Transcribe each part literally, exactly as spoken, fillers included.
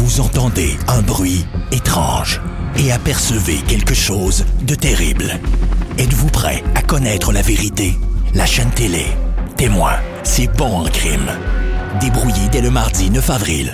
Vous entendez un bruit étrange et apercevez quelque chose de terrible. Êtes-vous prêt à connaître la vérité? La chaîne télé Témoin, c'est bon en crime. Débrouillé dès le mardi neuf avril.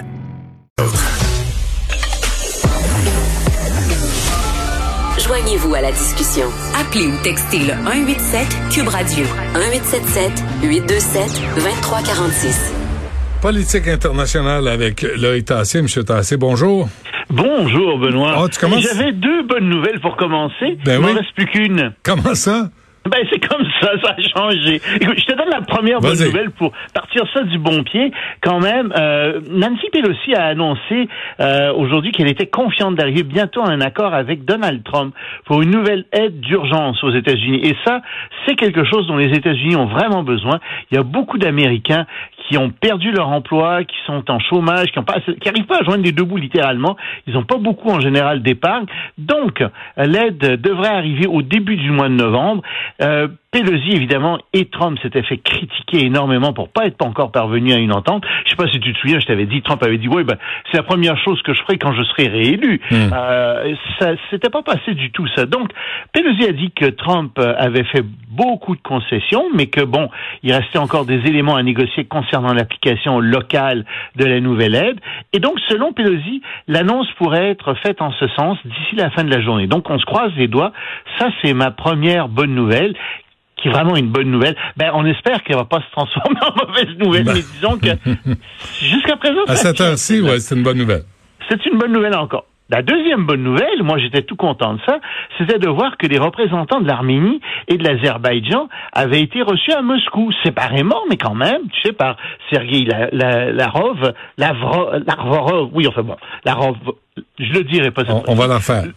Joignez-vous à la discussion. Appelez ou textez le un huit sept Cube Radio. un huit sept sept huit deux sept deux trois quatre six. Politique internationale avec Loïc Tassé. Monsieur Tassé, bonjour. Bonjour, Benoît. Oh, tu commences... J'avais deux bonnes nouvelles pour commencer. Ben il oui. m'en reste plus qu'une. Comment ça? Ben, c'est comme ça, ça a changé. Écoute, je te donne la première bonne Vas-y. nouvelle pour partir ça du bon pied. Quand même, euh, Nancy Pelosi a annoncé euh, aujourd'hui qu'elle était confiante d'arriver bientôt à un accord avec Donald Trump pour une nouvelle aide d'urgence aux États-Unis. Et ça, c'est quelque chose dont les États-Unis ont vraiment besoin. Il y a beaucoup d'Américains qui ont perdu leur emploi, qui sont en chômage, qui ont pas, qui arrivent pas à joindre les deux bouts littéralement. Ils n'ont pas beaucoup en général d'épargne. Donc, l'aide devrait arriver au début du mois de novembre. Euh, Pelosi, évidemment, et Trump s'étaient fait critiquer énormément pour pas être encore parvenu à une entente. Je sais pas si tu te souviens, je t'avais dit, Trump avait dit, oui, ben, c'est la première chose que je ferai quand je serai réélu. Mmh. Euh, ça, c'était pas passé du tout, ça. Donc, Pelosi a dit que Trump avait fait beaucoup de concessions, mais que bon, il restait encore des éléments à négocier concernant l'application locale de la nouvelle aide. Et donc, selon Pelosi, l'annonce pourrait être faite en ce sens d'ici la fin de la journée. Donc, on se croise les doigts. Ça, c'est ma première bonne nouvelle, qui est vraiment une bonne nouvelle. Ben, on espère qu'elle va pas se transformer en mauvaise nouvelle, ben. mais disons que jusqu'à présent... À cette heure-ci, ouais, c'est une bonne nouvelle. C'est une bonne nouvelle encore. La deuxième bonne nouvelle, moi j'étais tout content de ça, c'était de voir que les représentants de l'Arménie et de l'Azerbaïdjan avaient été reçus à Moscou, séparément, mais quand même, tu sais, par Sergueï la, la, Lavrov, Lavrov, Lavrov, oui, enfin bon, Lavrov, je le dirai pas. On, on va l'en faire.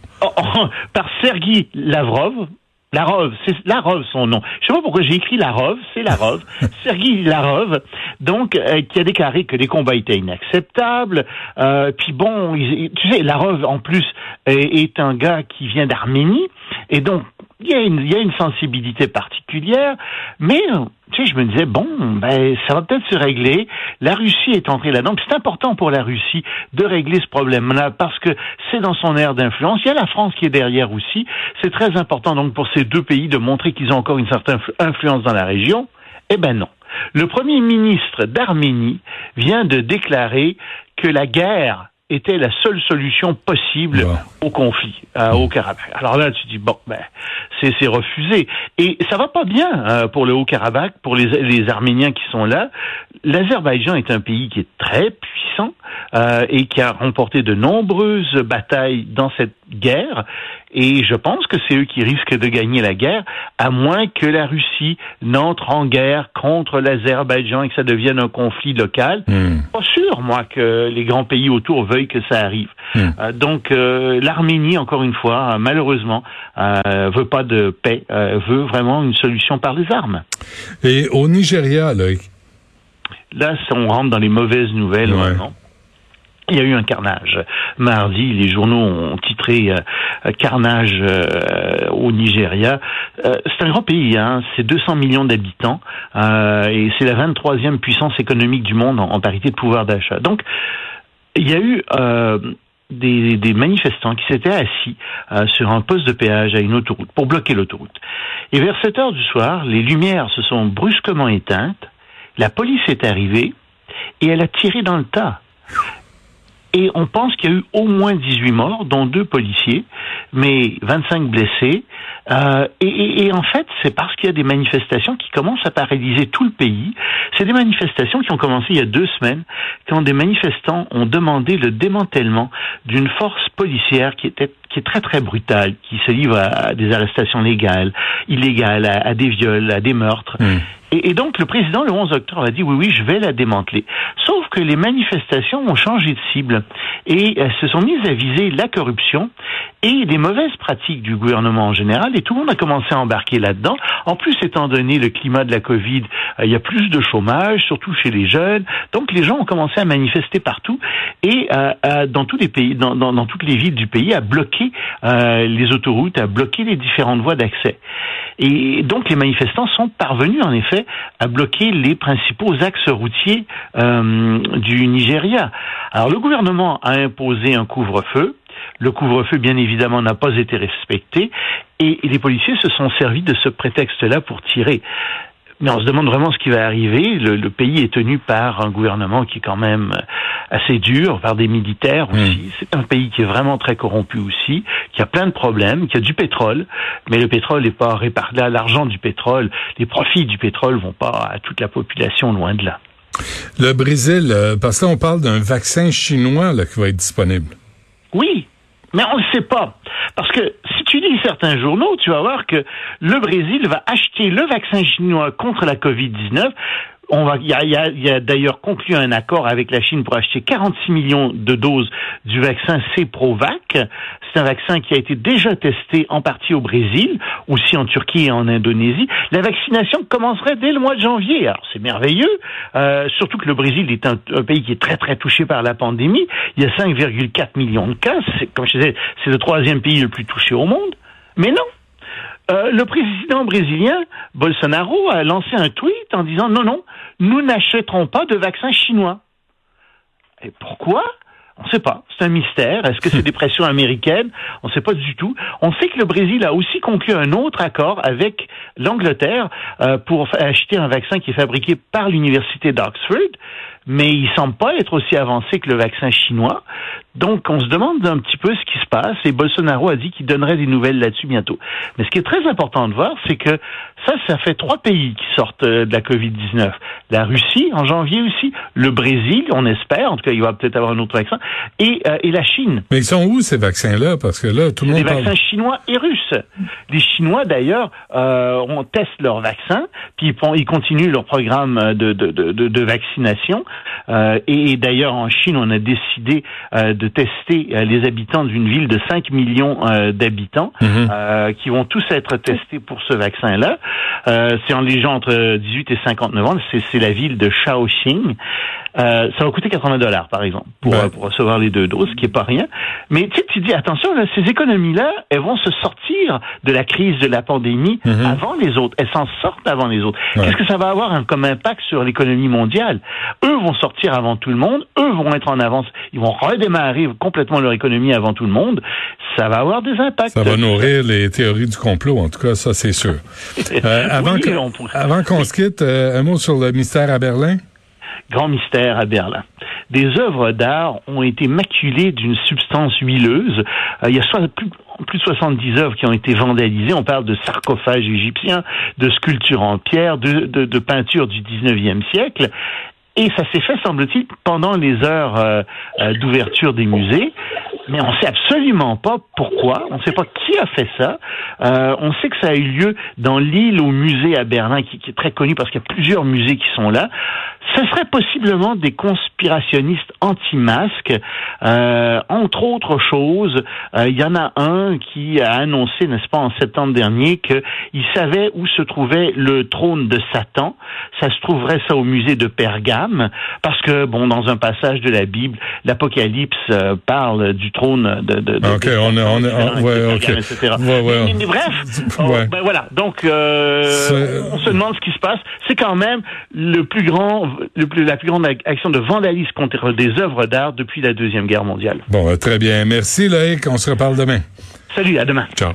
Par Sergueï Lavrov, Lavrov, c'est Lavrov son nom. Je sais pas pourquoi j'ai écrit Lavrov, c'est Lavrov. Sergueï Lavrov, donc euh, qui a déclaré que les combats étaient inacceptables. Euh, puis bon, il, tu sais, Lavrov en plus est, est un gars qui vient d'Arménie, et donc il y a une, il y a une sensibilité particulière. Mais tu sais, je me disais bon, ben ça va peut-être se régler. La Russie est entrée là-dedans. Puis c'est important pour la Russie de régler ce problème-là parce que c'est dans son aire d'influence. Il y a la France qui est derrière aussi. C'est très important donc pour ces deux pays de montrer qu'ils ont encore une certaine influence dans la région. Eh ben non. Le premier ministre d'Arménie vient de déclarer que la guerre était la seule solution possible bon. au conflit, euh, au Karabakh. Alors là, tu dis, bon, ben, c'est, c'est refusé. Et ça va pas bien euh, pour le Haut-Karabakh, pour les, les Arméniens qui sont là. L'Azerbaïdjan est un pays qui est très puissant euh, et qui a remporté de nombreuses batailles dans cette guerre. Et je pense que c'est eux qui risquent de gagner la guerre, à moins que la Russie n'entre en guerre contre l'Azerbaïdjan et que ça devienne un conflit local. Mm. Pas sûr, moi, que les grands pays autour veuillent que ça arrive. Mm. Euh, donc, euh, l'Arménie, encore une fois, malheureusement, euh, veut pas de paix, euh, veut vraiment une solution par les armes. Et au Nigeria, là... Là, on rentre dans les mauvaises nouvelles, ouais. non? Il y a eu un carnage. Mardi, les journaux ont titré euh, carnage euh, au Nigeria. Euh, c'est un grand pays, hein. C'est deux cents millions d'habitants euh, et c'est la vingt-troisième puissance économique du monde en, en parité de pouvoir d'achat. Donc, il y a eu euh, des, des manifestants qui s'étaient assis euh, sur un poste de péage à une autoroute pour bloquer l'autoroute. Et vers sept heures du soir, les lumières se sont brusquement éteintes. La police est arrivée et elle a tiré dans le tas. Et on pense qu'il y a eu au moins dix-huit morts, dont deux policiers, mais vingt-cinq blessés. Euh, et, et, et en fait, c'est parce qu'il y a des manifestations qui commencent à paralyser tout le pays. C'est des manifestations qui ont commencé il y a deux semaines, quand des manifestants ont demandé le démantèlement d'une force policière qui était qui est très très brutale, qui se livre à des arrestations légales, illégales, à, à des viols, à des meurtres. Mmh. Et, et donc, le président, le onze octobre, a dit, oui, oui, je vais la démanteler. Sauf que les manifestations ont changé de cible et elles se sont mises à viser la corruption et les mauvaises pratiques du gouvernement en général, et tout le monde a commencé à embarquer là-dedans. En plus, étant donné le climat de la Covid, euh, il y a plus de chômage, surtout chez les jeunes. Donc, les gens ont commencé à manifester partout et euh, euh, dans tous les pays, dans, dans, dans toutes les villes du pays, à bloquer bloqué euh, les autoroutes, a bloqué les différentes voies d'accès. Et donc les manifestants sont parvenus en effet à bloquer les principaux axes routiers euh, du Nigeria. Alors le gouvernement a imposé un couvre-feu. Le couvre-feu, bien évidemment, n'a pas été respecté et, et les policiers se sont servis de ce prétexte-là pour tirer. Mais on se demande vraiment ce qui va arriver. Le, le pays est tenu par un gouvernement qui est quand même assez dur, par des militaires aussi. Mmh. C'est un pays qui est vraiment très corrompu aussi, qui a plein de problèmes, qui a du pétrole, mais le pétrole n'est pas réparti. L'argent du pétrole, les profits du pétrole vont pas à toute la population, loin de là. Le Brésil, parce que là, on parle d'un vaccin chinois là, qui va être disponible. Oui, mais on ne le sait pas. Parce que si tu lis certains journaux, tu vas voir que le Brésil va acheter le vaccin chinois contre la covid dix-neuf. On va, il y a, il y a, il y a d'ailleurs conclu un accord avec la Chine pour acheter quarante-six millions de doses du vaccin Ceprovac. C'est un vaccin qui a été déjà testé en partie au Brésil, aussi en Turquie et en Indonésie. La vaccination commencerait dès le mois de janvier. Alors c'est merveilleux, euh, surtout que le Brésil est un, un pays qui est très très touché par la pandémie. Il y a cinq virgule quatre millions de cas. C'est, comme je disais, c'est le troisième pays le plus touché au monde. Mais non. Euh, le président brésilien, Bolsonaro, a lancé un tweet en disant « Non, non, nous n'achèterons pas de vaccin chinois ». Et pourquoi ? On ne sait pas. C'est un mystère. Est-ce que c'est des pressions américaines ? On ne sait pas du tout. On sait que le Brésil a aussi conclu un autre accord avec l'Angleterre euh, pour acheter un vaccin qui est fabriqué par l'université d'Oxford, mais il semble pas être aussi avancé que le vaccin chinois. Donc, on se demande un petit peu ce qui se passe, et Bolsonaro a dit qu'il donnerait des nouvelles là-dessus bientôt. Mais ce qui est très important de voir, c'est que ça, ça fait trois pays qui sortent de la covid dix-neuf. La Russie, en janvier aussi, le Brésil, on espère, en tout cas, il va peut-être avoir un autre vaccin, et, euh, et la Chine. Mais ils sont où, ces vaccins-là? Parce que là, tout le monde Les parle... vaccins chinois et russes. Les Chinois, d'ailleurs, euh, on teste leurs vaccins, puis ils, font, ils continuent leur programme de, de, de, de, de vaccination. Euh, et, et d'ailleurs, en Chine, on a décidé euh, de tester euh, les habitants d'une ville de cinq millions euh, d'habitants, mm-hmm. euh, qui vont tous être testés pour ce vaccin-là. Euh, c'est en les gens entre dix-huit et cinquante-neuf ans. C'est, c'est la ville de Shaoxing. Euh, ça va coûter quatre-vingts dollars, par exemple, pour, ouais. pour recevoir les deux doses, ce qui est pas rien. Mais tu sais, tu dis, attention, là, ces économies-là, elles vont se sortir de la crise de la pandémie mm-hmm. avant les autres. Elles s'en sortent avant les autres. Ouais. Qu'est-ce que ça va avoir hein, comme impact sur l'économie mondiale? Eux vont sortir avant tout le monde. Eux vont être en avance. Ils vont redémarrer complètement leur économie avant tout le monde. Ça va avoir des impacts. Ça va nourrir les théories du complot, en tout cas, ça, c'est sûr. Euh, avant, oui, qu'on, pourrait... avant qu'on se quitte, euh, un mot sur le mystère à Berlin? Grand mystère à Berlin. Des œuvres d'art ont été maculées d'une substance huileuse. Euh, il y a so- plus, plus de soixante-dix œuvres qui ont été vandalisées. On parle de sarcophages égyptiens, de sculptures en pierre, de, de, de peintures du dix-neuvième siècle. Et ça s'est fait, semble-t-il, pendant les heures euh, euh, d'ouverture des musées. Mais on ne sait absolument pas pourquoi. On ne sait pas qui a fait ça. Euh, on sait que ça a eu lieu dans l'île au musée à Berlin, qui, qui est très connu parce qu'il y a plusieurs musées qui sont là. Ce serait possiblement des conspirationnistes anti-masques. Euh, entre autres choses, il euh, y en a un qui a annoncé, n'est-ce pas, en septembre dernier, qu'il savait où se trouvait le trône de Satan. Ça se trouverait ça au musée de Pergame, parce que, bon, dans un passage de la Bible, l'Apocalypse euh, parle du trône de... de, de OK, de, on est... On est on, ouais, Pergame, OK. et cetera. Ouais, ouais. Mais, mais bref, ouais. oh, ben voilà. Donc, euh, on se demande ce qui se passe. C'est quand même le plus grand... Le plus, la plus grande action de vandalisme contre des œuvres d'art depuis la Deuxième Guerre mondiale. Bon, très bien. Merci, Loïc. On se reparle demain. Salut, à demain. Ciao.